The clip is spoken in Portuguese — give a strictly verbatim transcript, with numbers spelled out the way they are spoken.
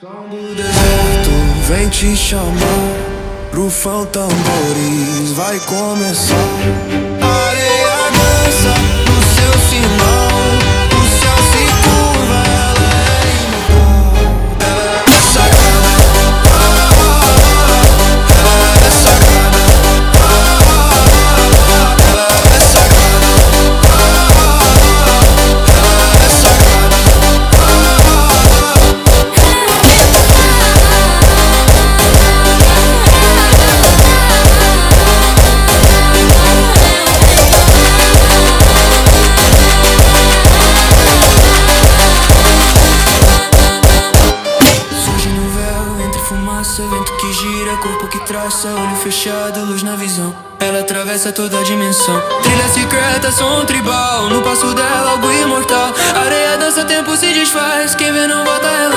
Som do deserto vem te chamar, rufam tambores, vai começar. Areia dança no seu sinal, o céu se curva, ela é imortal. Ela é sagrada, ela é sagrada, ela é sagrada, ela é sagrada. Vento que gira, corpo que traça, olho fechado, luz na visão. Ela atravessa toda a dimensão. Trilha secreta, som tribal, no passo dela algo imortal. Areia dança, tempo se desfaz, quem vê não volta, ela